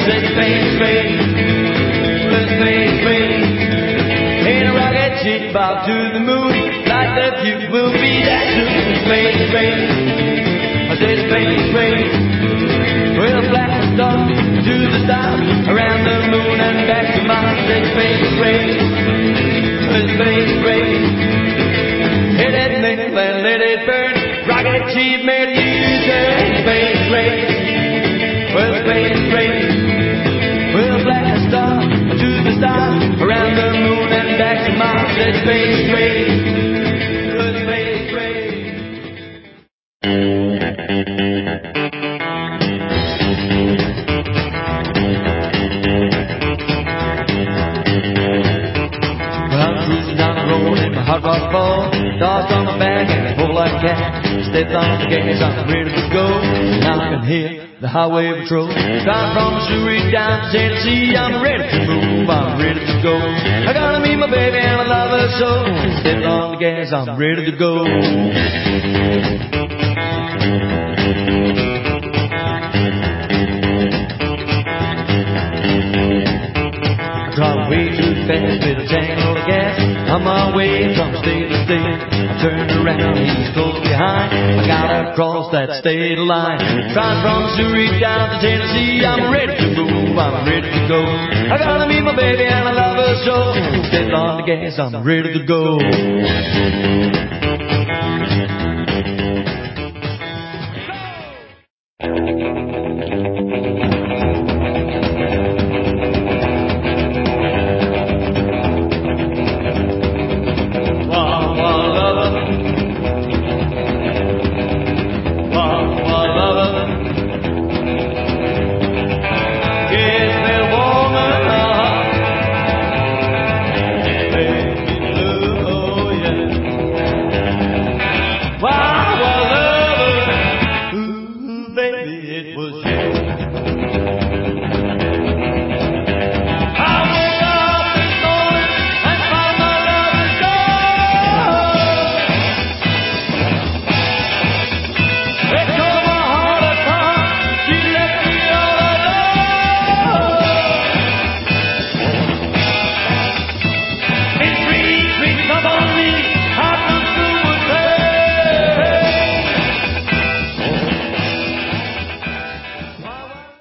said space, space, space, space. In a rocket ship out to the moon, like the future will be that soon. Space, space, I said space, space. We'll fly the star to the stars, around the moon and back to Mars. Said space, space, space, space. Hit it, nickel and let it burn. Rocket ship made a U-turn. Space, space, well, space, space. We'll fly the star to the stars, around the moon and back to Mars. Said space, space, space, space. Hot rod ball, dogs on my back and I pull like a cat. Stepped on the gas, I'm ready to go. Now I can hear the highway patrol. Driving from Missouri down to Tennessee, I'm ready to move, I'm ready to go. I gotta meet my baby and I love her so. Stepped on the gas, I'm ready to go. Driving way too fast with a tangle of gas. On my way from state to state, I turned around, he's close behind. I gotta cross that state line. Trying from Missouri down to Tennessee, I'm ready to move, I'm ready to go. I gotta meet my baby and I love her so. Stepped on the gas, I'm ready to go.